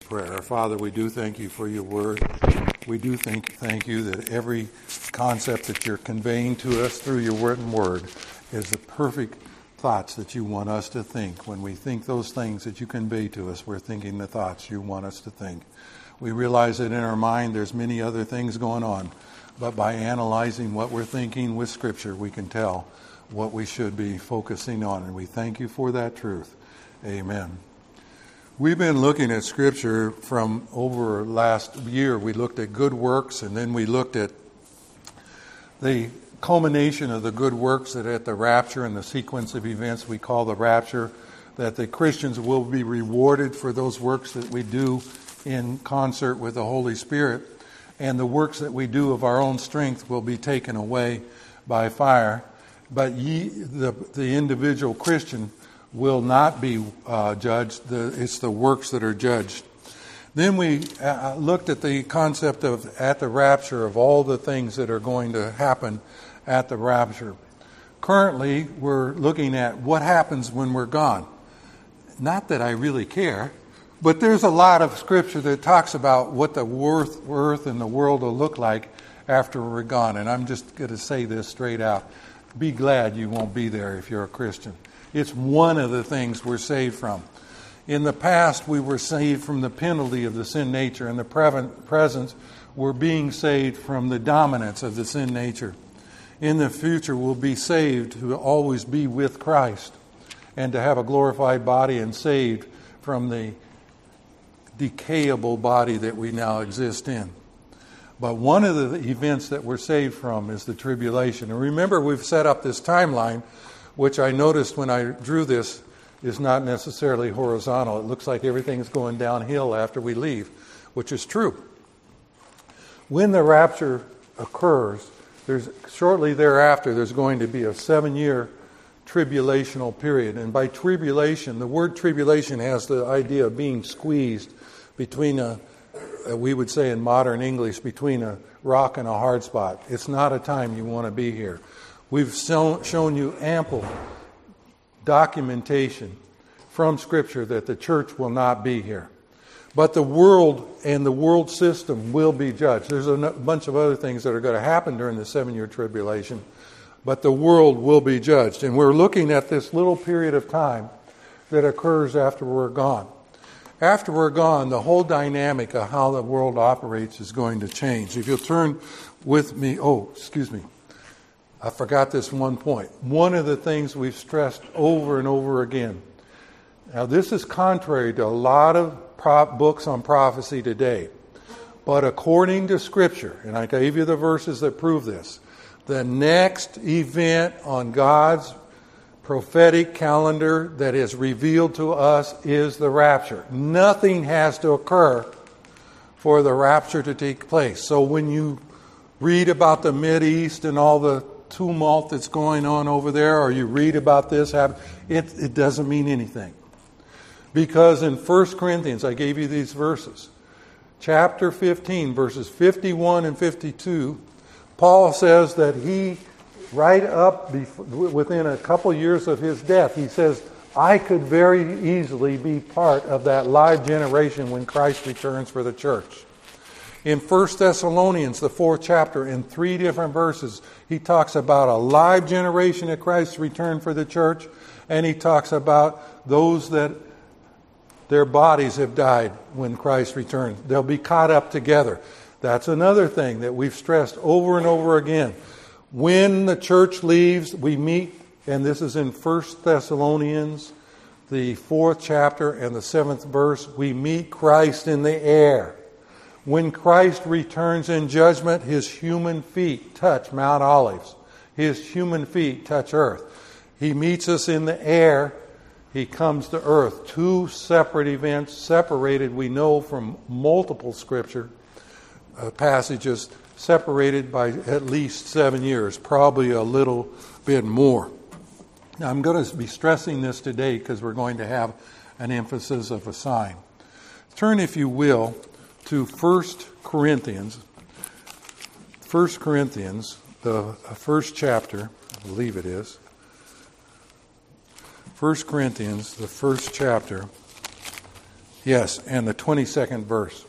prayer. Our Father, we do thank you for your word. We do thank you that every concept that you're conveying to us through your written word is the perfect thoughts that you want us to think. When we think those things that you convey to us, we're thinking the thoughts you want us to think. We realize that in our mind there's many other things going on, but by analyzing what we're thinking with Scripture, we can tell what we should be focusing on, and we thank you for that truth. Amen. We've been looking at Scripture from over last year. We looked at good works, and then we looked at the culmination of the good works that at the rapture and the sequence of events we call the rapture, that the Christians will be rewarded for those works that we do in concert with the Holy Spirit, and the works that we do of our own strength will be taken away by fire. But the individual Christian will not be judged. It's the works that are judged. Then we looked at the concept of at the rapture, of all the things that are going to happen at the rapture. Currently, we're looking at what happens when we're gone. Not that I really care, but there's a lot of Scripture that talks about what the earth and the world will look like after we're gone. And I'm just going to say this straight out. Be glad you won't be there if you're a Christian. It's one of the things we're saved from. In the past, we were saved from the penalty of the sin nature. In the present, we're being saved from the dominance of the sin nature. In the future, we'll be saved to always be with Christ and to have a glorified body, and saved from the decayable body that we now exist in. But one of the events that we're saved from is the tribulation. And remember, we've set up this timeline, which I noticed when I drew this is not necessarily horizontal. It looks like everything's going downhill after we leave, which is true. When the rapture occurs, shortly thereafter, there's going to be a 7-year tribulational period. And by tribulation, the word tribulation has the idea of being squeezed between we would say in modern English, between a rock and a hard spot. It's not a time you want to be here. We've shown you ample documentation from Scripture that the church will not be here. But the world and the world system will be judged. There's a bunch of other things that are going to happen during the 7-year tribulation, but the world will be judged. And we're looking at this little period of time that occurs after we're gone. After we're gone, the whole dynamic of how the world operates is going to change. If you'll turn with me, I forgot this one point. One of the things we've stressed over and over again. Now, this is contrary to a lot of books on prophecy today. But according to Scripture, and I gave you the verses that prove this, the next event on God's prophetic calendar that is revealed to us is the rapture. Nothing has to occur for the rapture to take place. So when you read about the Mideast and all the tumult that's going on over there, or you read about this, it doesn't mean anything. Because in 1 Corinthians, I gave you these verses, chapter 15, verses 51 and 52, Paul says that he, right up within a couple years of his death, he says, I could very easily be part of that live generation when Christ returns for the church. In 1 Thessalonians, the 4th chapter, in 3 different verses, he talks about a live generation at Christ's return for the church, and he talks about those that their bodies have died when Christ returns. They'll be caught up together. That's another thing that we've stressed over and over again. When the church leaves, we meet, and this is in 1 Thessalonians, the 4th chapter and the 7th verse, we meet Christ in the air. When Christ returns in judgment, his human feet touch Mount Olives. His human feet touch earth. He meets us in the air. He comes to earth. 2 separate events, separated, we know, from multiple Scripture passages, separated by at least 7 years, probably a little bit more. Now, I'm going to be stressing this today because we're going to have an emphasis of a sign. Turn, if you will, to 1 Corinthians, the first chapter, I believe it is. 1 Corinthians, the first chapter, Yes, and the 22nd verse.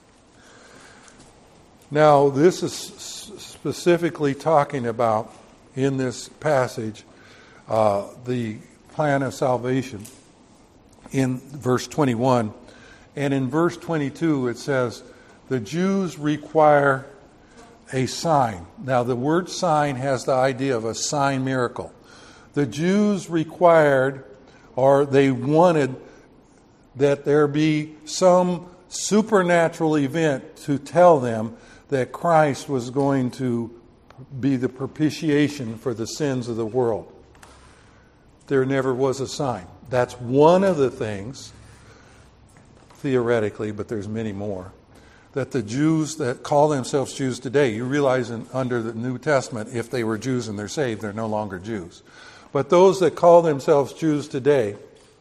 Now, this is specifically talking about, in this passage, the plan of salvation in verse 21. And in verse 22, it says, the Jews require a sign. Now, the word sign has the idea of a sign miracle. The Jews required, or they wanted, that there be some supernatural event to tell them that Christ was going to be the propitiation for the sins of the world. There never was a sign. That's one of the things, theoretically, but there's many more, that the Jews that call themselves Jews today, you realize under the New Testament, if they were Jews and they're saved, they're no longer Jews. But those that call themselves Jews today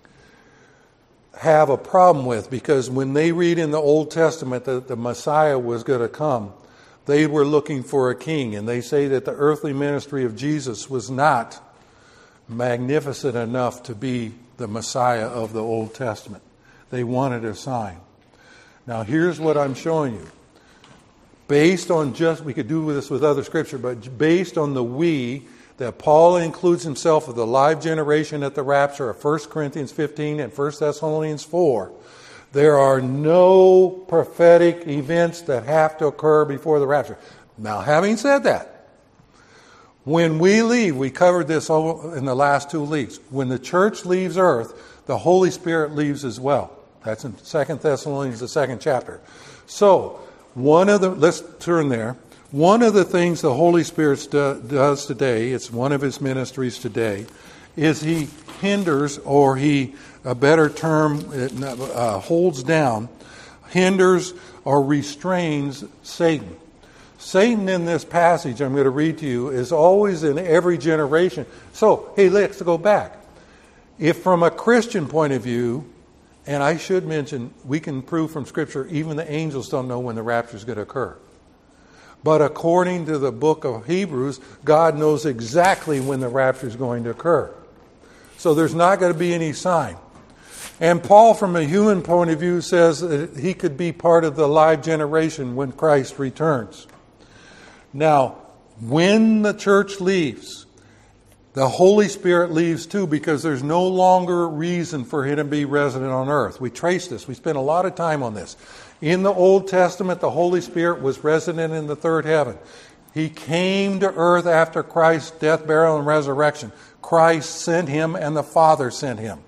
have a problem with, because when they read in the Old Testament that the Messiah was going to come, they were looking for a king, and they say that the earthly ministry of Jesus was not magnificent enough to be the Messiah of the Old Testament. They wanted a sign. Now, here's what I'm showing you. Based on we could do this with other scripture, but based on the we that Paul includes himself of the live generation at the rapture of 1 Corinthians 15 and 1 Thessalonians 4, there are no prophetic events that have to occur before the rapture. Now, having said that, when we leave, we covered this in the last 2 weeks. When the church leaves earth, the Holy Spirit leaves as well. That's in 2 Thessalonians, the 2nd chapter. So, let's turn there. One of the things the Holy Spirit does today, it's one of his ministries today, is he hinders, or a better term, holds down, hinders or restrains Satan. Satan in this passage I'm going to read to you is always in every generation. So, hey, let's go back. If from a Christian point of view, and I should mention, we can prove from Scripture, even the angels don't know when the rapture is going to occur. But according to the book of Hebrews, God knows exactly when the rapture is going to occur. So there's not going to be any sign. And Paul, from a human point of view, says that he could be part of the live generation when Christ returns. Now, when the church leaves, the Holy Spirit leaves too, because there's no longer reason for him to be resident on earth. We trace this. We spent a lot of time on this. In the Old Testament, the Holy Spirit was resident in the third heaven. He came to earth after Christ's death, burial, and resurrection. Christ sent him and the Father sent him.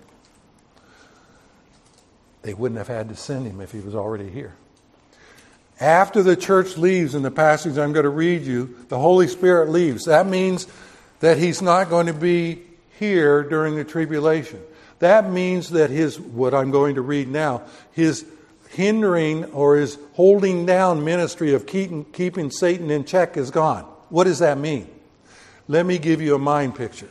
They wouldn't have had to send him if he was already here. After the church leaves, in the passage I'm going to read you, the Holy Spirit leaves. That means that he's not going to be here during the tribulation. That means that what I'm going to read now, his hindering or his holding down ministry of keeping Satan in check is gone. What does that mean? Let me give you a mind picture.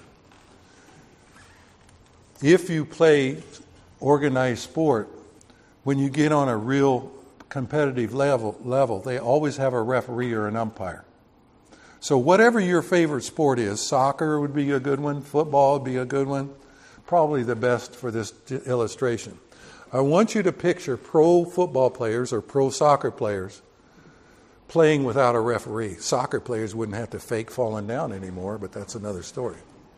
If you play organized sport, when you get on a real competitive level, they always have a referee or an umpire. So whatever your favorite sport is, soccer would be a good one, football would be a good one, probably the best for this illustration. I want you to picture pro football players or pro soccer players playing without a referee. Soccer players wouldn't have to fake falling down anymore, but that's another story.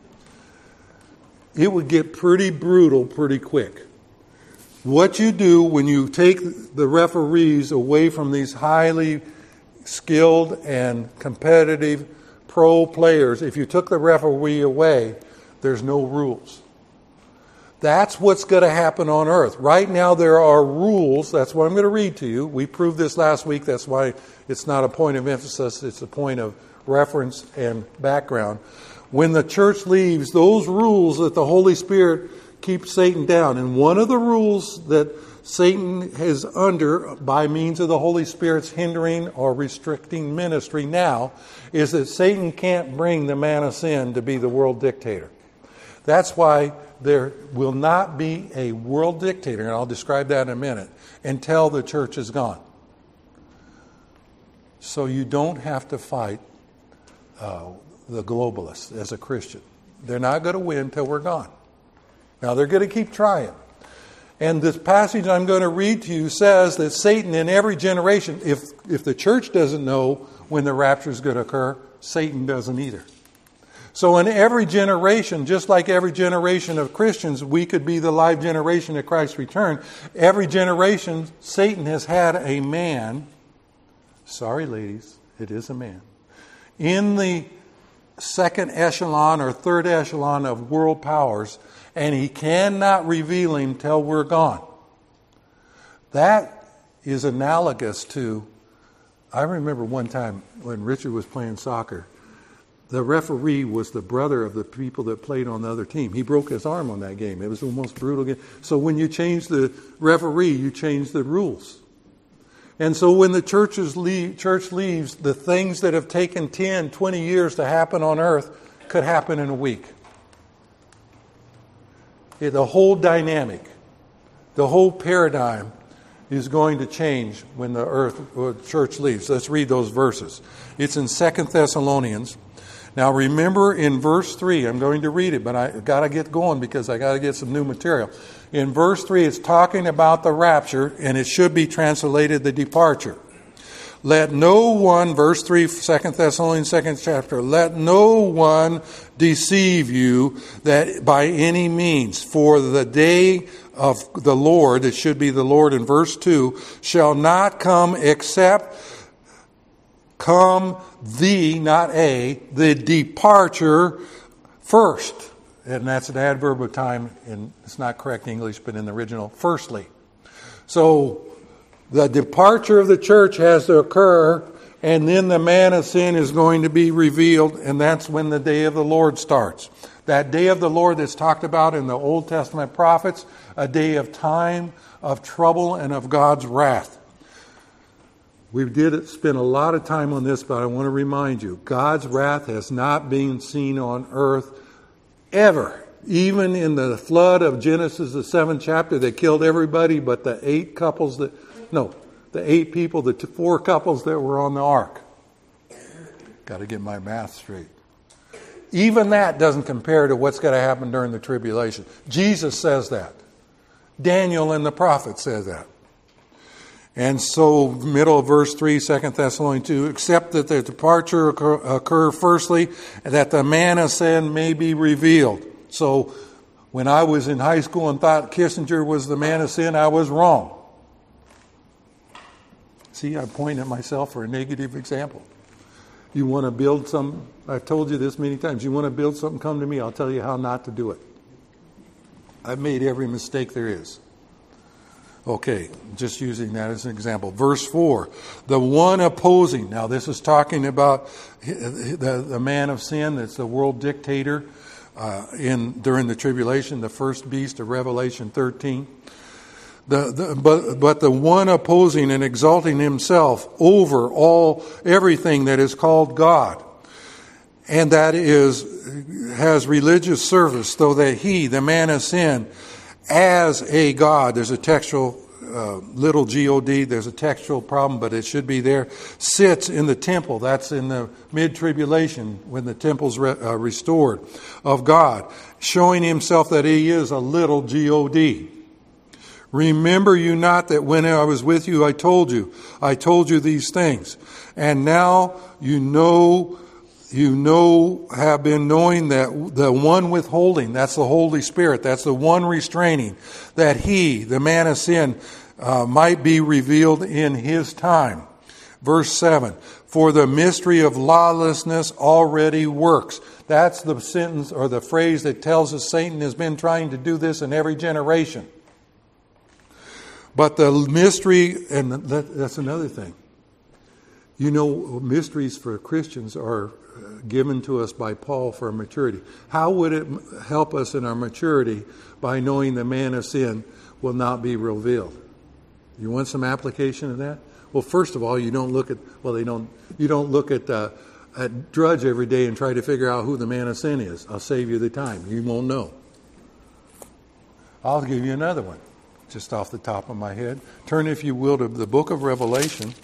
It would get pretty brutal pretty quick. What you do when you take the referees away from these highly skilled and competitive pro players, if you took the referee away, there's no rules. That's what's going to happen on earth. Right now there are rules. That's what I'm going to read to you. We proved this last week. That's why it's not a point of emphasis. It's a point of reference and background. When the church leaves, those rules that the Holy Spirit keeps Satan down. And one of the rules that Satan is under by means of the Holy Spirit's hindering or restricting ministry now is that Satan can't bring the man of sin to be the world dictator. That's why there will not be a world dictator, and I'll describe that in a minute, until the church is gone. So you don't have to fight the globalists as a Christian. They're not going to win until we're gone. Now they're going to keep trying. And this passage I'm going to read to you says that Satan in every generation, if the church doesn't know when the rapture is going to occur, Satan doesn't either. So in every generation, just like every generation of Christians, we could be the live generation at Christ's return. Every generation, Satan has had a man, sorry ladies, it is a man, in the second echelon or third echelon of world powers, and he cannot reveal him till we're gone. That is analogous to, I remember one time when Richard was playing soccer, the referee was the brother of the people that played on the other team. He broke his arm on that game. It was the most brutal game. So when you change the referee, you change the rules. And so when the church leaves, the things that have taken 10, 20 years to happen on earth could happen in a week. The whole dynamic, the whole paradigm is going to change when the church leaves. Let's read those verses. It's in 2 Thessalonians. Now remember in verse 3, I'm going to read it, but I got to get going because I got to get some new material. In verse 3, it's talking about the rapture, and it should be translated the departure. Let no one, verse 3, 2 Thessalonians 2nd chapter, let no one deceive you that by any means, for the day of the Lord, it should be the Lord in verse 2, shall not come except come the, not a, the departure first. And that's an adverb of time, and it's not correct English, but in the original, firstly. So the departure of the church has to occur, and then the man of sin is going to be revealed, and that's when the day of the Lord starts. That day of the Lord that's talked about in the Old Testament prophets, a day of time, of trouble, and of God's wrath. We did spend a lot of time on this, but I want to remind you, God's wrath has not been seen on earth ever. Even in the flood of Genesis, the 7th chapter, that killed everybody but the 8 people, the 4 couples that were on the ark. Got to get my math straight. Even that doesn't compare to what's going to happen during the tribulation. Jesus says that. Daniel and the prophet says that. And so, middle of verse 3, 2 Thessalonians 2, except that the departure occur firstly, and that the man of sin may be revealed. So, when I was in high school and thought Kissinger was the man of sin, I was wrong. See, I point at myself for a negative example. You want to build some, I've told you this many times, you want to build something, come to me, I'll tell you how not to do it. I've made every mistake there is. Okay, just using that as an example. Verse 4, the one opposing. Now this is talking about the man of sin, that's the world dictator during the tribulation, the first beast of Revelation 13. But the one opposing and exalting himself over everything that is called God, and that has religious service, though that he, the man of sin, as a God, there's a textual little God, there's a textual problem, but it should be there, sits in the temple. That's in the mid-tribulation when the temple's restored of God, showing himself that he is a little God. Remember you not that when I was with you, I told you these things. And now you know, have been knowing that the one withholding, that's the Holy Spirit, that's the one restraining, that he, the man of sin, might be revealed in his time. Verse 7, for the mystery of lawlessness already works. That's the sentence or the phrase that tells us Satan has been trying to do this in every generation. But the mystery, and that's another thing. You know, mysteries for Christians are given to us by Paul for maturity. How would it help us in our maturity by knowing the man of sin will not be revealed? You want some application of that? Well, first of all, you don't look at Drudge every day and try to figure out who the man of sin is. I'll save you the time. You won't know. I'll give you another one, just off the top of my head. Turn, if you will, to the book of Revelation.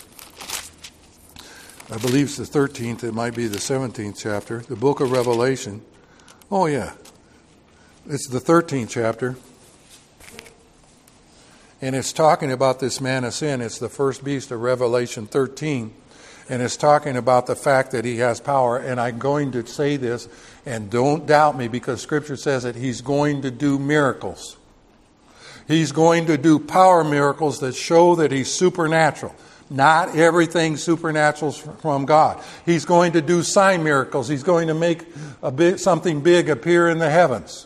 I believe it's the 13th. It might be the 17th chapter. The book of Revelation. Oh, yeah. It's the 13th chapter. And it's talking about this man of sin. It's the first beast of Revelation 13. And it's talking about the fact that he has power. And I'm going to say this, and don't doubt me, because Scripture says that he's going to do miracles. He's going to do power miracles that show that he's supernatural. Not everything supernatural from God. He's going to do sign miracles. He's going to make something big appear in the heavens.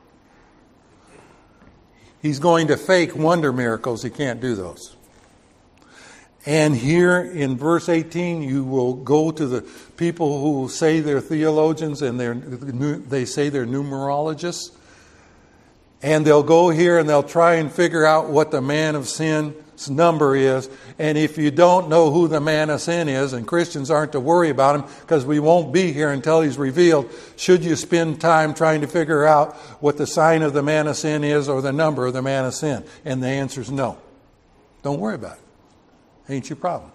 He's going to fake wonder miracles. He can't do those. And here in verse 18, you will go to the people who say they're theologians and they say they're numerologists. And they'll go here and they'll try and figure out what the man of sin's number is. And if you don't know who the man of sin is, and Christians aren't to worry about him because we won't be here until he's revealed, should you spend time trying to figure out what the sign of the man of sin is or the number of the man of sin? And the answer is no. Don't worry about it. Ain't your problem.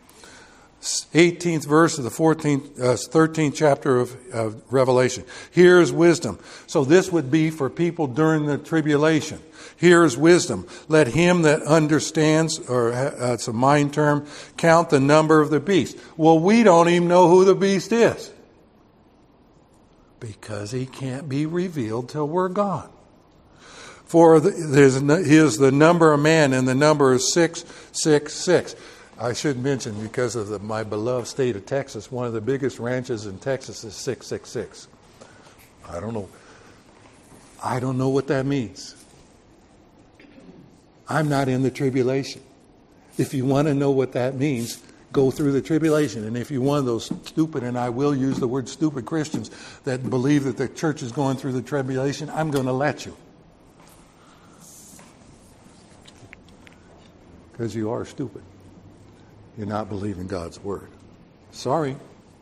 18th verse of the 13th chapter of Revelation. Here's wisdom. So this would be for people during the tribulation. Here's wisdom. Let him that understands, or it's a mind term, count the number of the beast. Well, we don't even know who the beast is. Because he can't be revealed till we're gone. For he is the number of man, and the number is 666. I should mention, because of my beloved state of Texas, one of the biggest ranches in Texas is 666. I don't know what that means. I'm not in the tribulation. If you want to know what that means, go through the tribulation. And if you're one of those stupid, and I will use the word stupid Christians, that believe that the church is going through the tribulation, I'm going to let you. Because you are stupid. You're not believing God's word. Sorry,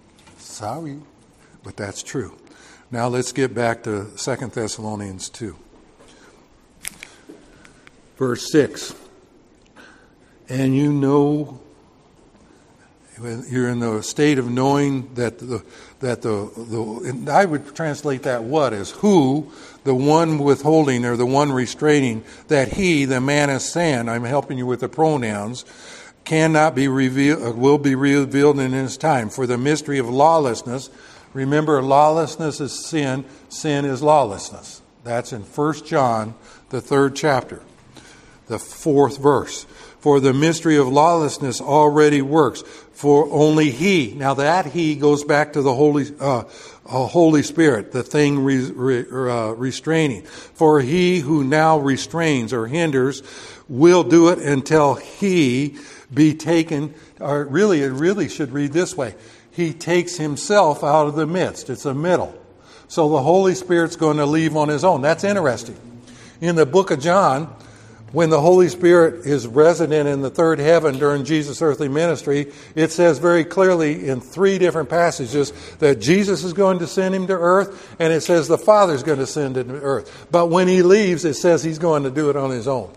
but that's true. Now let's get back to 2 Thessalonians 2. Verse 6. And you know, you're in the state of knowing that and I would translate that what as who, the one withholding or the one restraining, that he, the man of sin, I'm helping you with the pronouns, cannot be revealed, will be revealed in his time. For the mystery of lawlessness, remember, lawlessness is sin, sin is lawlessness. That's in 1 John, the 3rd chapter, the 4th verse. For the mystery of lawlessness already works, for only he, now that he goes back to the Holy Spirit, the thing restraining. For he who now restrains or hinders will do it until he be taken, or really, it really should read this way. He takes himself out of the midst. It's a middle. So the Holy Spirit's going to leave on his own. That's interesting. In the book of John, when the Holy Spirit is resident in the third heaven during Jesus' earthly ministry, it says very clearly in 3 different passages that Jesus is going to send him to earth, and it says the Father's going to send him to earth. But when he leaves, it says he's going to do it on his own.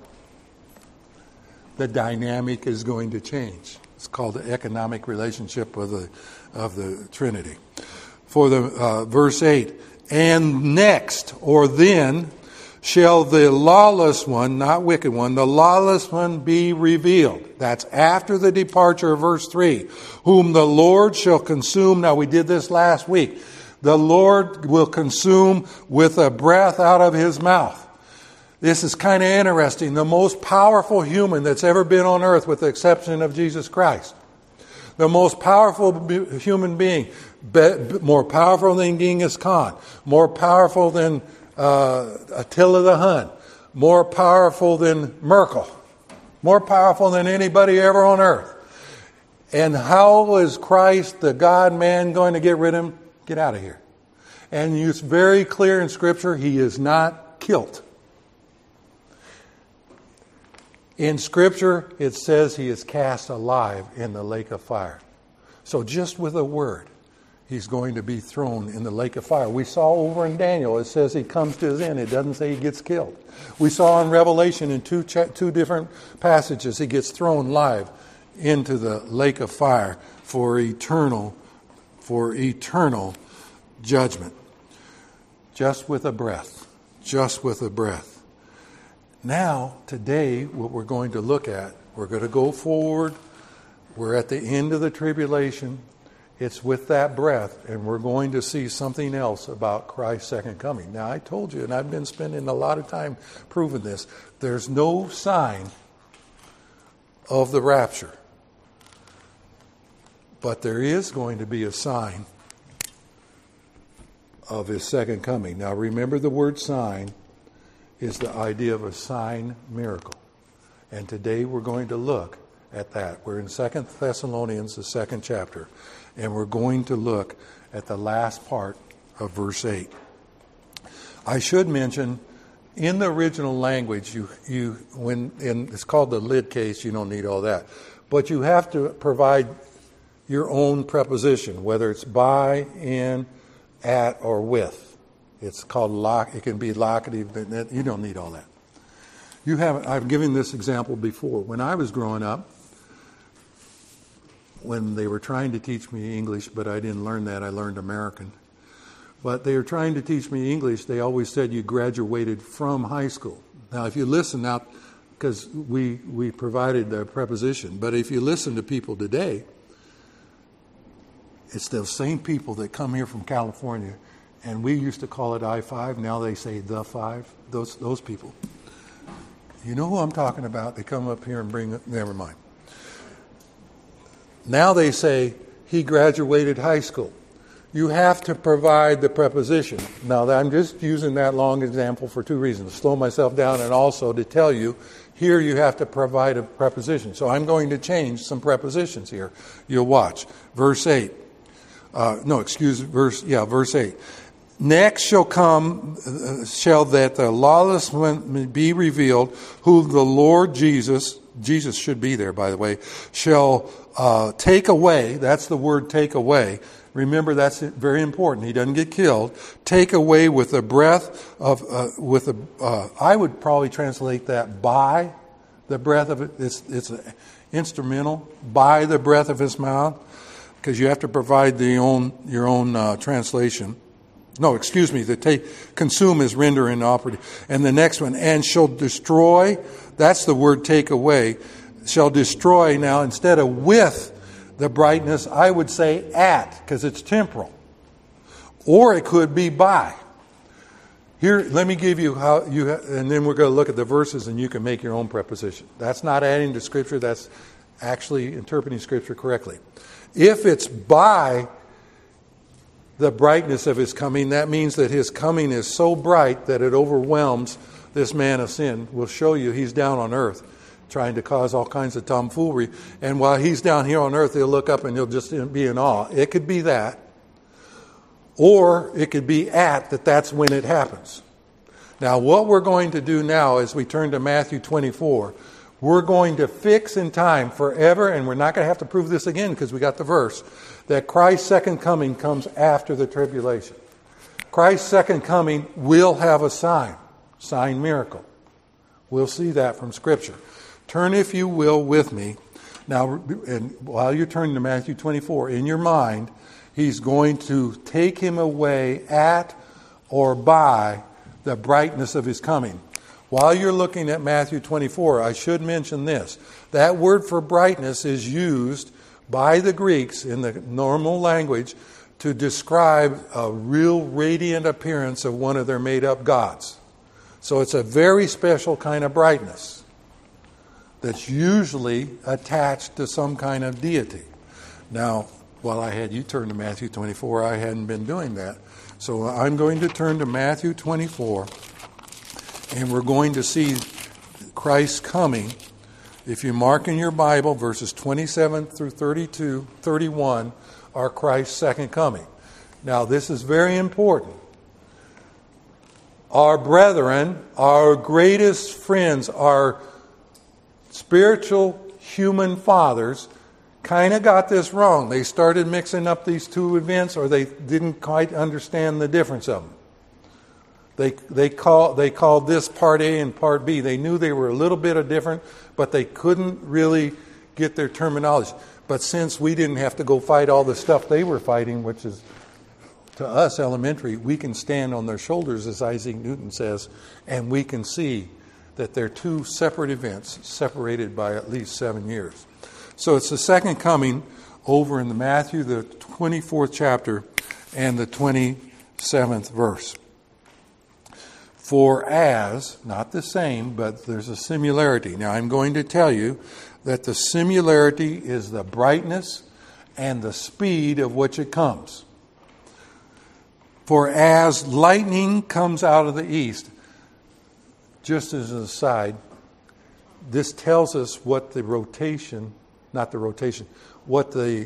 The dynamic is going to change. It's called the economic relationship of the Trinity. For the verse 8, and next, or then, shall the lawless one, not wicked one, the lawless one be revealed. That's after the departure of verse 3. Whom the Lord shall consume. Now we did this last week. The Lord will consume with a breath out of his mouth. This is kind of interesting. The most powerful human that's ever been on earth, with the exception of Jesus Christ. The most powerful human being. More powerful than Genghis Khan. More powerful than Attila the Hun, more powerful than Merkel, more powerful than anybody ever on earth. And how is Christ, the God-man, going to get rid of him? Get out of here. And it's very clear in Scripture, he is not killed. In Scripture, it says he is cast alive in the lake of fire. So just with a word, he's going to be thrown in the lake of fire. We saw over in Daniel, it says he comes to his end. It doesn't say he gets killed. We saw in Revelation in two different passages, he gets thrown live into the lake of fire for eternal judgment. Just with a breath. Just with a breath. Now, today, what we're going to look at, we're going to go forward. We're at the end of the tribulation. It's with that breath, and we're going to see something else about Christ's second coming. Now, I told you, and I've been spending a lot of time proving this, there's no sign of the rapture. But there is going to be a sign of his second coming. Now, remember the word sign is the idea of a sign miracle. And today we're going to look at that. We're in 2 Thessalonians, the 2nd chapter, and we're going to look at the last part of verse 8. I should mention, in the original language, it's called the lid case, you don't need all that. But you have to provide your own preposition, whether it's by, in, at, or with. It's called lock. It can be locative, but you don't need all that. I've given this example before. When I was growing up, when they were trying to teach me English, but I didn't learn that, I learned American. But they were trying to teach me English, they always said you graduated from high school. Now, if you listen now, because we provided the preposition, but if you listen to people today, it's the same people that come here from California, and we used to call it I-5. Now they say the 5. Those people. You know who I'm talking about? They come up here and bring it. Never mind. Now they say he graduated high school. You have to provide the preposition. Now, I'm just using that long example for two reasons. To slow myself down and also to tell you, here you have to provide a preposition. So I'm going to change some prepositions here. You'll watch. Verse 8. Verse 8. Next shall that the lawless one be revealed, who the Lord Jesus should be there, by the way, shall take away. That's the word take away. Remember, that's very important. He doesn't get killed. Take away with the breath of, I would probably translate that by the breath of it. It's instrumental. By the breath of his mouth. Because you have to provide your own translation. No, excuse me. Consume is render inoperative. And the next one, and shall destroy. That's the word take away. Shall destroy. Now, instead of with the brightness, I would say at, because it's temporal. Or it could be by. Here, let me give you how and then we're going to look at the verses and you can make your own preposition. That's not adding to Scripture. That's actually interpreting Scripture correctly. If it's by the brightness of his coming, that means that his coming is so bright that it overwhelms this man of sin. We'll show you he's down on earth trying to cause all kinds of tomfoolery. And while he's down here on earth, he'll look up and he'll just be in awe. It could be that. Or it could be that's when it happens. Now, what we're going to do now as we turn to Matthew 24, we're going to fix in time forever, and we're not going to have to prove this again because we got the verse, that Christ's second coming comes after the tribulation. Christ's second coming will have a sign miracle. We'll see that from Scripture. Turn, if you will, with me. Now, and while you're turning to Matthew 24, in your mind, he's going to take him away at or by the brightness of his coming. While you're looking at Matthew 24, I should mention this. That word for brightness is used by the Greeks in the normal language to describe a real radiant appearance of one of their made-up gods. So it's a very special kind of brightness that's usually attached to some kind of deity. Now, while I had you turn to Matthew 24, I hadn't been doing that. So I'm going to turn to Matthew 24, and we're going to see Christ coming. If you mark in your Bible, verses 27 through 31 are Christ's second coming. Now, this is very important. Our brethren, our greatest friends, our spiritual human fathers kind of got this wrong. They started mixing up these two events, or they didn't quite understand the difference of them. They called this part A and part B. They knew they were a little bit different, but they couldn't really get their terminology. But since we didn't have to go fight all the stuff they were fighting, which is to us elementary, we can stand on their shoulders, as Isaac Newton says, and we can see that they're two separate events, separated by at least 7 years. So it's the second coming over in the Matthew, the 24th chapter, and the 27th verse. For as, not the same, but there's a similarity. Now I'm going to tell you that the similarity is the brightness and the speed of which it comes. For as lightning comes out of the east, just as an aside, this tells us what the rotation, not the rotation, what the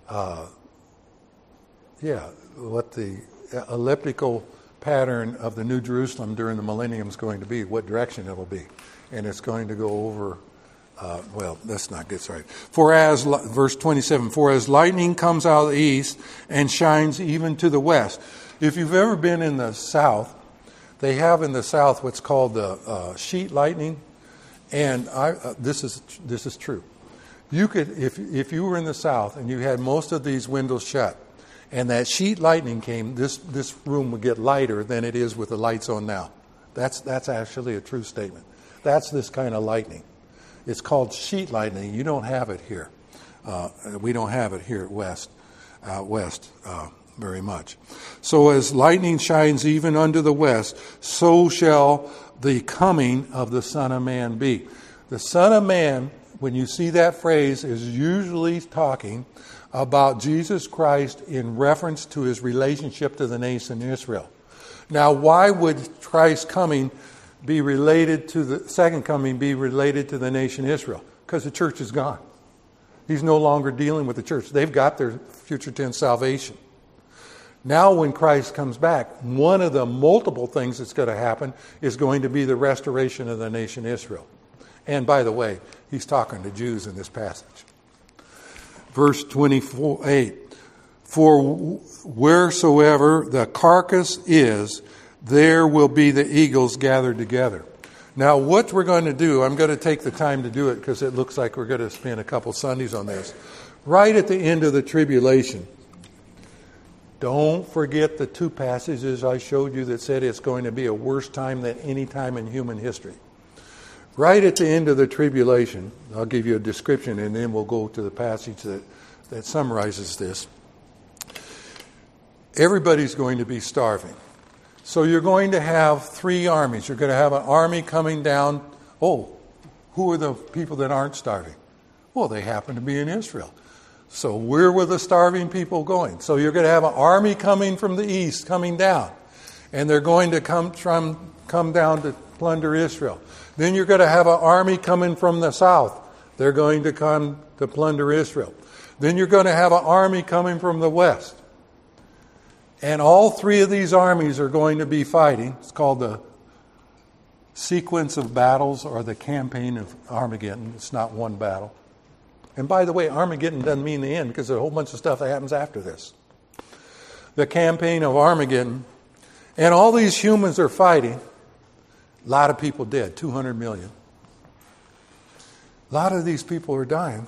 elliptical pattern of the New Jerusalem during the millennium is going to be, what direction it will be. And it's going to go over, let's not get started. For as, verse 27, for as lightning comes out of the east and shines even to the west. If you've ever been in the south, they have in the south what's called the sheet lightning. And this is true. You could, if you were in the south and you had most of these windows shut, and that sheet lightning came, this room would get lighter than it is with the lights on now. That's actually a true statement. That's this kind of lightning. It's called sheet lightning. You don't have it here. We don't have it here at west very much. So as lightning shines even unto the west, so shall the coming of the Son of Man be. The Son of Man, when you see that phrase, is usually talking about Jesus Christ in reference to his relationship to the nation Israel. Now, why would Christ's coming be related to the second coming, be related to the nation Israel? Because the church is gone. He's no longer dealing with the church. They've got their future tense salvation. Now when Christ comes back, one of the multiple things that's going to happen is going to be the restoration of the nation Israel. And by the way, he's talking to Jews in this passage. Verse 28, for wheresoever the carcass is, there will be the eagles gathered together. Now what we're going to do, I'm going to take the time to do it because it looks like we're going to spend a couple Sundays on this. Right at the end of the tribulation, don't forget the two passages I showed you that said it's going to be a worse time than any time in human history. Right at the end of the tribulation, I'll give you a description and then we'll go to the passage that summarizes this. Everybody's going to be starving. So you're going to have three armies. You're going to have an army coming down. Oh, who are the people that aren't starving? Well, they happen to be in Israel. So where were the starving people going? So you're going to have an army coming from the east, coming down. And they're going to come down to plunder Israel. Then you're going to have an army coming from the south. They're going to come to plunder Israel. Then you're going to have an army coming from the west. And all three of these armies are going to be fighting. It's called the sequence of battles or the campaign of Armageddon. It's not one battle. And by the way, Armageddon doesn't mean the end because there's a whole bunch of stuff that happens after this. The campaign of Armageddon. And all these humans are fighting. A lot of people dead, 200 million. A lot of these people are dying.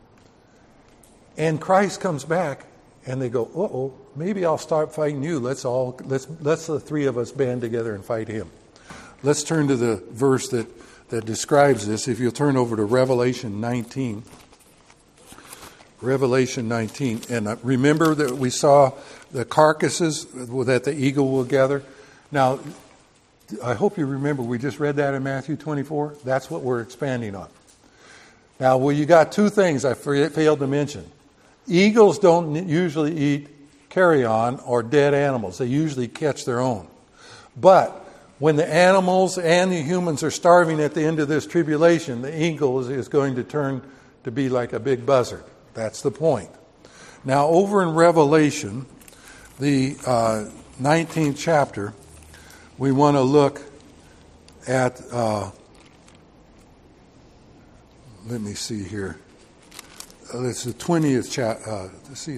And Christ comes back and they go, uh-oh, maybe I'll start fighting you. Let's the three of us band together and fight him. Let's turn to the verse that describes this. If you'll turn over to Revelation 19. Revelation 19. And remember that we saw the carcasses that the eagle will gather. Now, I hope you remember we just read that in Matthew 24. That's what we're expanding on. Now, well, you got two things I failed to mention. Eagles don't usually eat carrion or dead animals. They usually catch their own. But when the animals and the humans are starving at the end of this tribulation, the eagle is going to turn to be like a big buzzard. That's the point. Now, over in Revelation, the 19th chapter, we want to look at, let me see here. It's the 20th chapter.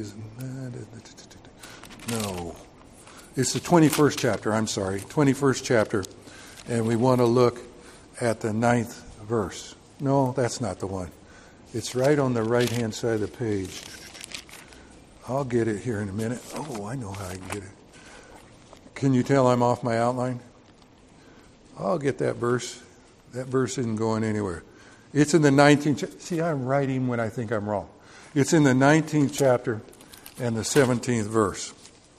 No. It's the 21st chapter, I'm sorry. 21st chapter. And we want to look at the 9th verse. No, that's not the one. It's right on the right-hand side of the page. I'll get it here in a minute. Oh, I know how I can get it. Can you tell I'm off my outline? I'll get that verse. That verse isn't going anywhere. It's in the 19th. See, I'm writing when I think I'm wrong. It's in the 19th chapter and the 17th verse.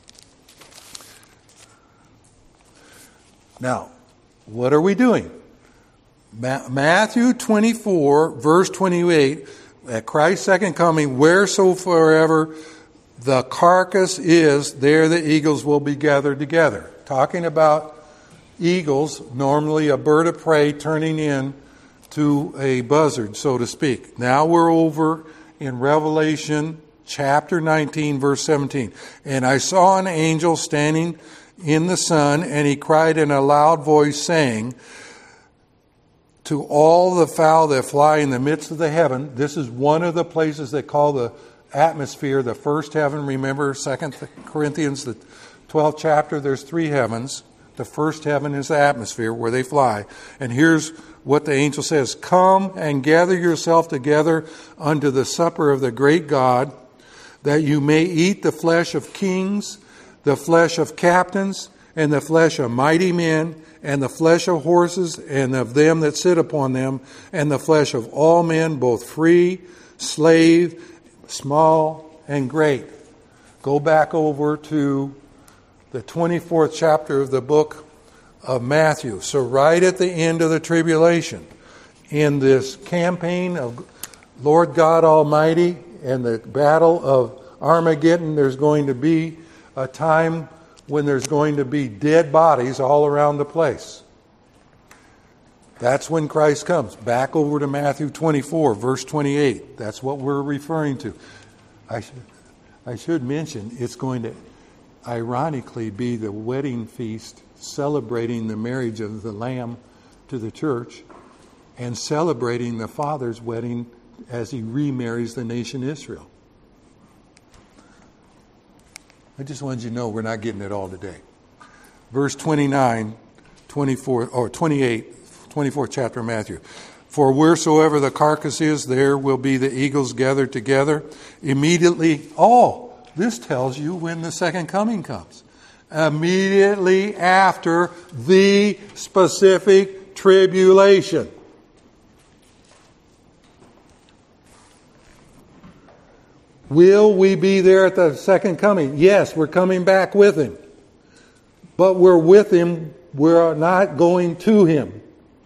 Now, what are we doing? Matthew 24, verse 28, at Christ's second coming, wheresoever the carcass is, there the eagles will be gathered together. Talking about eagles, normally a bird of prey turning in to a buzzard, so to speak. Now we're over in Revelation chapter 19, verse 17. And I saw an angel standing in the sun, and he cried in a loud voice, saying, to all the fowl that fly in the midst of the heaven. This is one of the places they call the atmosphere, the first heaven. Remember 2 Corinthians, the 12th chapter, there's 3 heavens. The first heaven is the atmosphere where they fly. And here's what the angel says. Come and gather yourself together unto the supper of the great God, that you may eat the flesh of kings, the flesh of captains, and the flesh of mighty men, and the flesh of horses, and of them that sit upon them, and the flesh of all men, both free, slave, small, and great. Go back over to the 24th chapter of the book of Matthew. So right at the end of the tribulation, in this campaign of Lord God Almighty and the battle of Armageddon, there's going to be a time when there's going to be dead bodies all around the place. That's when Christ comes. Back over to Matthew 24, verse 28. That's what we're referring to. I should mention, it's going to ironically be the wedding feast celebrating the marriage of the Lamb to the church and celebrating the Father's wedding as he remarries the nation Israel. I just wanted you to know we're not getting it all today. Verse 29, 24, or 28, 24th chapter of Matthew. For wheresoever the carcass is, there will be the eagles gathered together. Immediately, this tells you when the second coming comes. Immediately after the specific tribulation. Will we be there at the second coming? Yes, we're coming back with him. But we're with him, we're not going to him.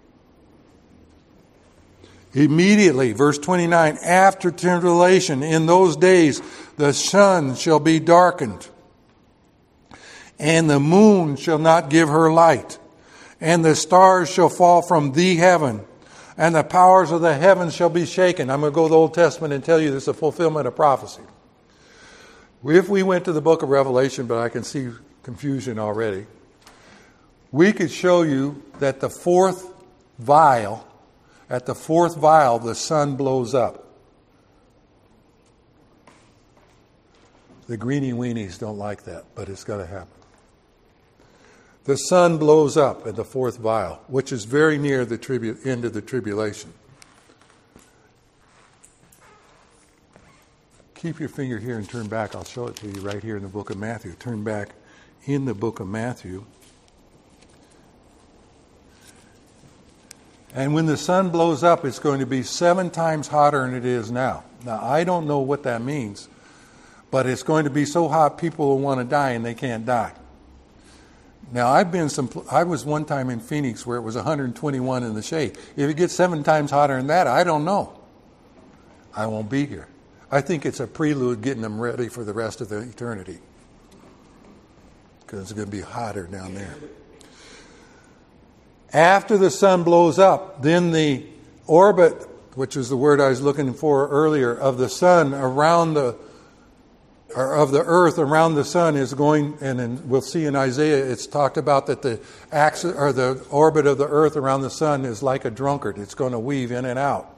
Immediately, verse 29, after tribulation, in those days, the sun shall be darkened, and the moon shall not give her light, and the stars shall fall from the heaven, and the powers of the heavens shall be shaken. I'm going to go to the Old Testament and tell you this is a fulfillment of prophecy. If we went to the book of Revelation, but I can see confusion already, we could show you that the fourth vial, at the fourth vial, the sun blows up. The greenie weenies don't like that, but it's going to happen. The sun blows up at the fourth vial, which is very near the end of the tribulation. Keep your finger here and turn back. I'll show it to you right here in the book of Matthew. Turn back in the book of Matthew. And when the sun blows up, it's going to be 7 times hotter than it is now. Now, I don't know what that means, but it's going to be so hot people will want to die and they can't die. Now, I was one time in Phoenix where it was 121 in the shade. If it gets 7 times hotter than that, I don't know. I won't be here. I think it's a prelude getting them ready for the rest of the eternity. Because it's going to be hotter down there. After the sun blows up, then the orbit, which is the word I was looking for earlier, of the sun around of the earth around the sun is going, and we'll see in Isaiah, it's talked about that the axis or the orbit of the earth around the sun is like a drunkard. It's going to weave in and out.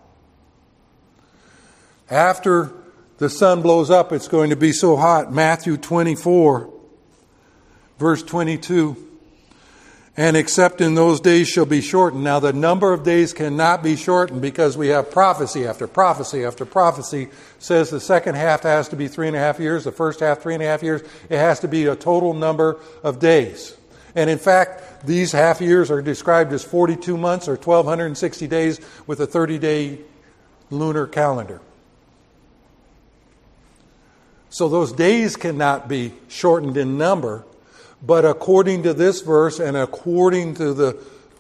After the sun blows up, it's going to be so hot. Matthew 24, verse 22. And except in those days shall be shortened. Now the number of days cannot be shortened because we have prophecy after prophecy after prophecy says the second half has to be 3.5 years, the first half 3.5 years. It has to be a total number of days. And in fact, these half years are described as 42 months or 1,260 days with a 30-day lunar calendar. So those days cannot be shortened in number, but according to this verse and according to the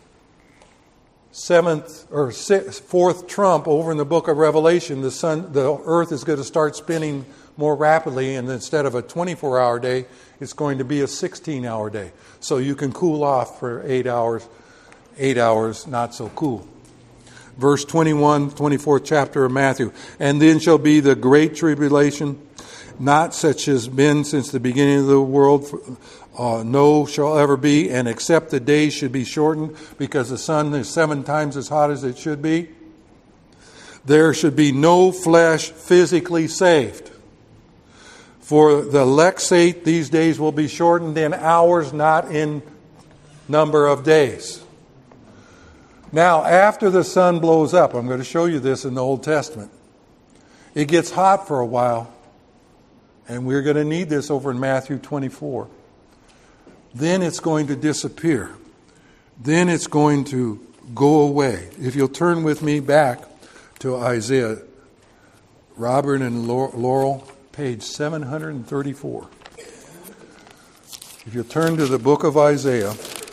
fourth trump over in the book of Revelation, the earth is going to start spinning more rapidly, and instead of a 24-hour day, it's going to be a 16-hour day. So you can cool off for 8 hours. 8 hours, not so cool. Verse 21, 24th chapter of Matthew. And then shall be the great tribulation, not such as been since the beginning of the world, no shall ever be, and except the days should be shortened, because the sun is 7 times as hot as it should be. There should be no flesh physically saved. For the elect's sake, these days will be shortened in hours, not in number of days. Now, after the sun blows up, I'm going to show you this in the Old Testament. It gets hot for a while, and we're going to need this over in Matthew 24. Then it's going to disappear. Then it's going to go away. If you'll turn with me back to Isaiah, Robert and Laurel, page 734. If you turn to the book of Isaiah,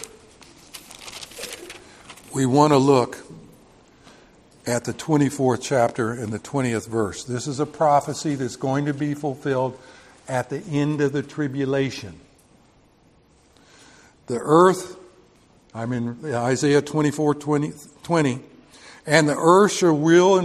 we want to look at the 24th chapter and the 20th verse. This is a prophecy that's going to be fulfilled at the end of the tribulation. The earth, I'm in Isaiah 24:20, and the earth shall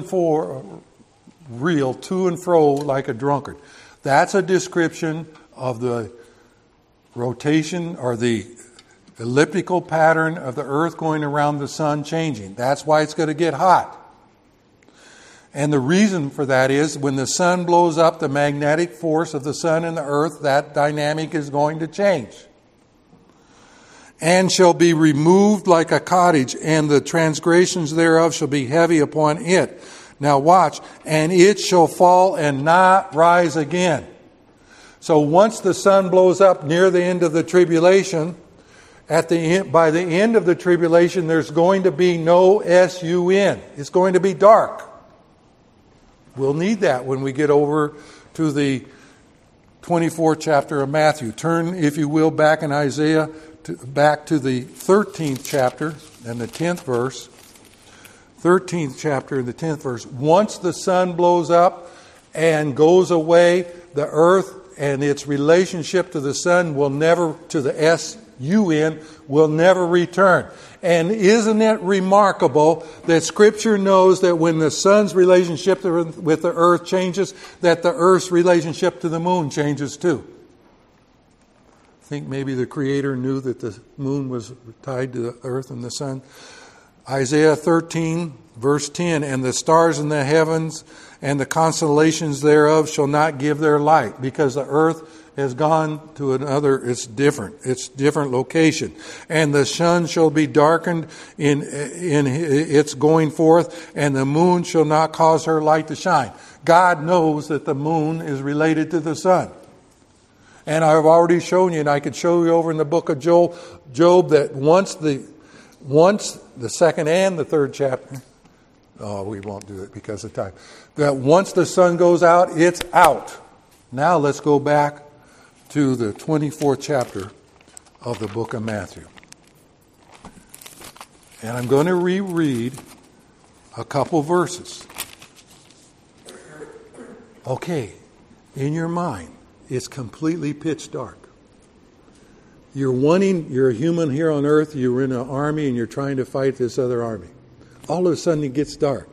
reel to and fro like a drunkard. That's a description of the rotation or the elliptical pattern of the earth going around the sun changing. That's why it's going to get hot. And the reason for that is when the sun blows up, the magnetic force of the sun and the earth, that dynamic is going to change. And shall be removed like a cottage, and the transgressions thereof shall be heavy upon it. Now watch, and it shall fall and not rise again. So once the sun blows up near the end of the tribulation, by the end of the tribulation, there's going to be no sun. It's going to be dark. We'll need that when we get over to the 24th chapter of Matthew. Turn, if you will, back in Isaiah, back to the 13th chapter and the 10th verse. 13th chapter and the 10th verse. Once the sun blows up and goes away, the earth and its relationship to the sun will never, to the sun, will never return. And isn't it remarkable that Scripture knows that when the sun's relationship with the earth changes, that the earth's relationship to the moon changes too? I think maybe the Creator knew that the moon was tied to the earth and the sun. Isaiah 13, verse 10, and the stars in the heavens and the constellations thereof shall not give their light, because the earth has gone to another, it's different location. And the sun shall be darkened in its going forth, and the moon shall not cause her light to shine. God knows that the moon is related to the sun. And I've already shown you, and I could show you over in the book of Job that once the second and the third chapter, we won't do it because of time, that once the sun goes out, it's out. Now let's go back to the 24th chapter of the book of Matthew. And I'm going to reread a couple verses. Okay, in your mind, it's completely pitch dark. You're a human here on earth, you're in an army and you're trying to fight this other army. All of a sudden it gets dark.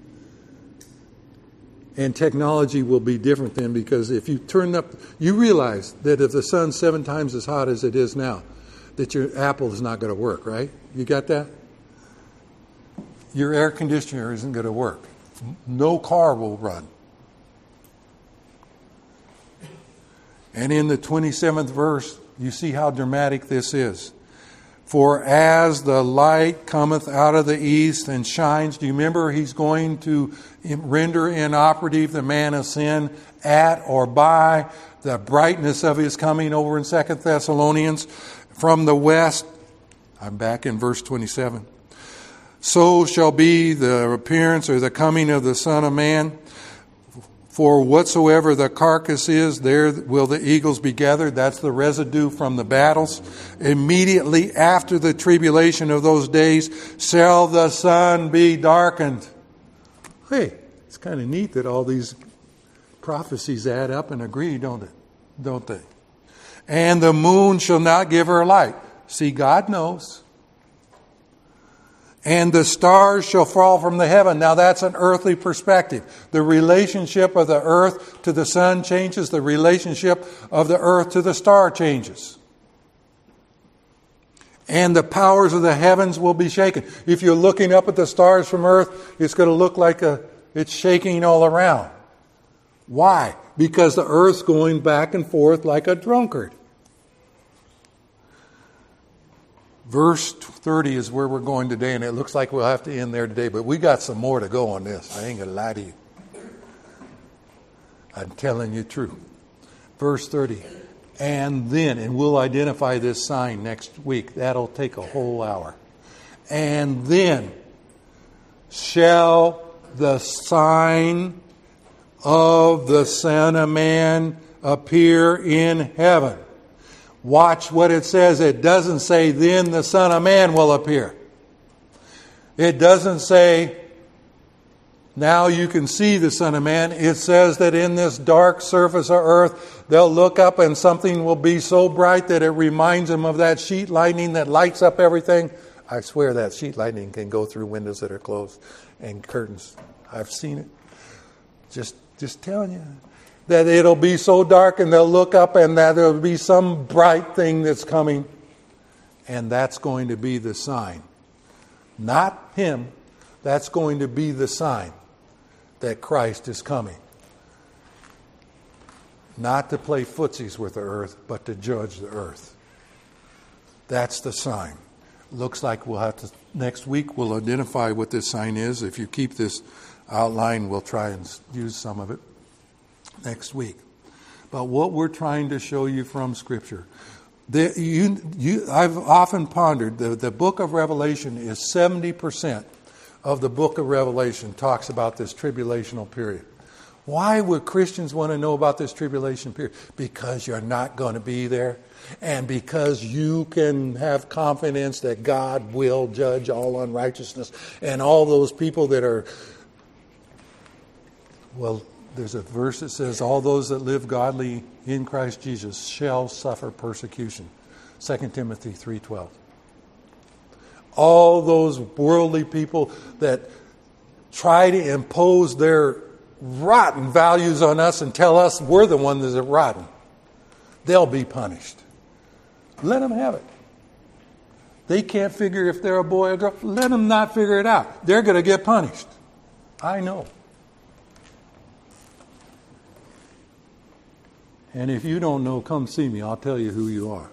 And technology will be different then, because if you turn up, you realize that if the sun's 7 times as hot as it is now, that your Apple is not going to work, right? You got that? Your air conditioner isn't going to work. No car will run. And in the 27th verse, you see how dramatic this is. For as the light cometh out of the east and shines, do you remember he's going to render inoperative the man of sin at or by the brightness of his coming over in 2 Thessalonians? from the west. I'm back in verse 27. So shall be the appearance or the coming of the Son of Man. For whatsoever the carcass is, there will the eagles be gathered. That's the residue from the battles. Immediately after the tribulation of those days shall the sun be darkened. Hey, it's kind of neat that all these prophecies add up and agree, don't they? And the moon shall not give her light. See, God knows. And the stars shall fall from the heaven. Now that's an earthly perspective. The relationship of the earth to the sun changes. The relationship of the earth to the star changes. And the powers of the heavens will be shaken. If you're looking up at the stars from earth, it's going to look like it's shaking all around. Why? Because the earth's going back and forth like a drunkard. Verse 30 is where we're going today, and it looks like we'll have to end there today, but we got some more to go on this. I ain't going to lie to you. I'm telling you the truth. Verse 30. And we'll identify this sign next week. That'll take a whole hour. And then shall the sign of the Son of Man appear in heaven. Watch what it says. It doesn't say, then the Son of Man will appear. It doesn't say, now you can see the Son of Man. It says that in this dark surface of earth, they'll look up and something will be so bright that it reminds them of that sheet lightning that lights up everything. I swear that sheet lightning can go through windows that are closed and curtains. I've seen it. Just telling you. That it'll be so dark and they'll look up and that there'll be some bright thing that's coming. And that's going to be the sign. Not him. That's going to be the sign that Christ is coming. Not to play footsies with the earth, but to judge the earth. That's the sign. Looks like we'll have to, next week we'll identify what this sign is. If you keep this outline, we'll try and use some of it next week. But what we're trying to show you from Scripture, I've often pondered, the book of Revelation is 70% of the book of Revelation talks about this tribulational period. Why would Christians want to know about this tribulation period? Because you're not going to be there, and because you can have confidence that God will judge all unrighteousness, and all those people that are, there's a verse that says, all those that live godly in Christ Jesus shall suffer persecution. 2 Timothy 3:12. All those worldly people that try to impose their rotten values on us and tell us we're the ones that are rotten, they'll be punished. Let them have it. They can't figure if they're a boy or a girl. Let them not figure it out. They're going to get punished. I know. And if you don't know, come see me. I'll tell you who you are.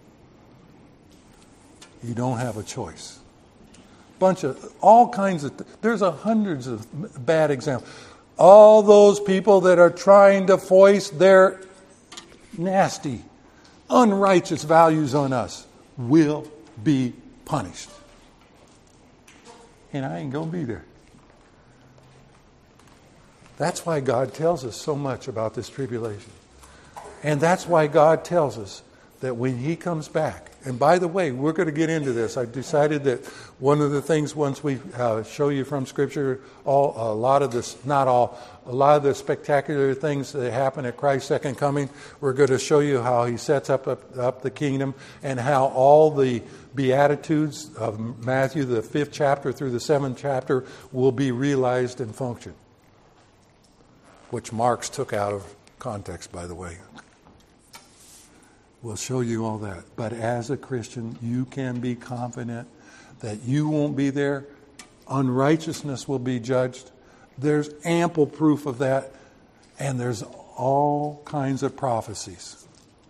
You don't have a choice. All kinds of, there's hundreds of bad examples. All those people that are trying to foist their nasty, unrighteous values on us will be punished. And I ain't going to be there. That's why God tells us so much about this tribulation. And that's why God tells us that when He comes back, and by the way, we're going to get into this. I decided that one of the things, once we show you from Scripture, a lot of the spectacular things that happen at Christ's second coming, we're going to show you how He sets up the kingdom and how all the Beatitudes of Matthew, the 5th chapter through the 7th chapter, will be realized and function. Which Marx took out of context, by the way. We'll show you all that. But as a Christian, you can be confident that you won't be there. Unrighteousness will be judged. There's ample proof of that. And there's all kinds of prophecies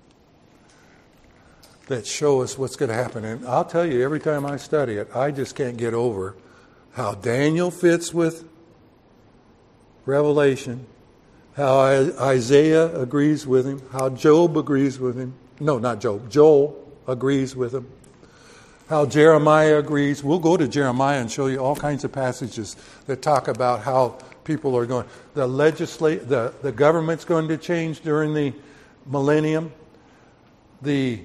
that show us what's going to happen. And I'll tell you, every time I study it, I just can't get over how Daniel fits with Revelation, how Isaiah agrees with him, how Job agrees with him. No, not Job. Joel agrees with him. How Jeremiah agrees. We'll go to Jeremiah and show you all kinds of passages that talk about how people are going. The government's going to change during the millennium. The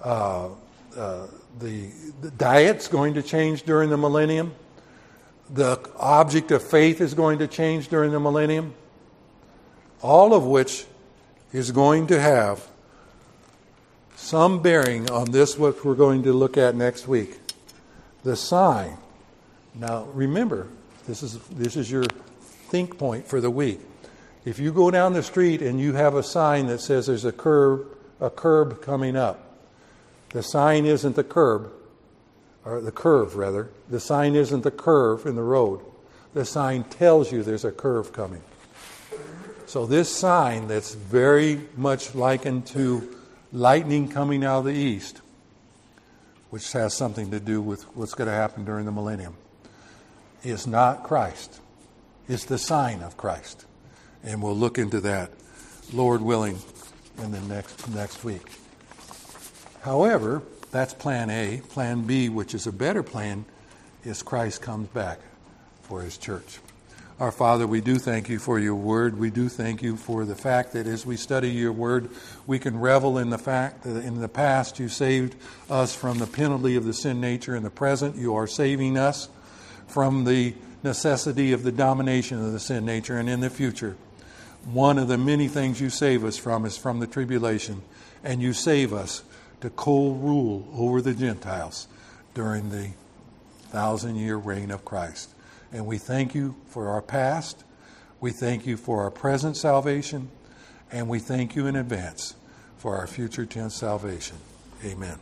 diet's going to change during the millennium. The object of faith is going to change during the millennium. All of which is going to have some bearing on this, what we're going to look at next week. The sign. Now remember, this is your think point for the week. If you go down the street and you have a sign that says there's a curb coming up, the sign isn't the curb, or the curve rather. The sign isn't the curve in the road. The sign tells you there's a curve coming. So this sign that's very much likened to lightning coming out of the east, which has something to do with what's going to happen during the millennium, is not Christ. It's the sign of Christ. And we'll look into that, Lord willing, in the next week. However, that's plan A. Plan B, which is a better plan, is Christ comes back for his church. Our Father, we do thank you for your word. We do thank you for the fact that as we study your word, we can revel in the fact that in the past you saved us from the penalty of the sin nature. In the present, you are saving us from the necessity of the domination of the sin nature. And in the future, one of the many things you save us from is from the tribulation. And you save us to co-rule over the Gentiles during the 1,000-year reign of Christ. And we thank you for our past, we thank you for our present salvation, and we thank you in advance for our future tense salvation. Amen.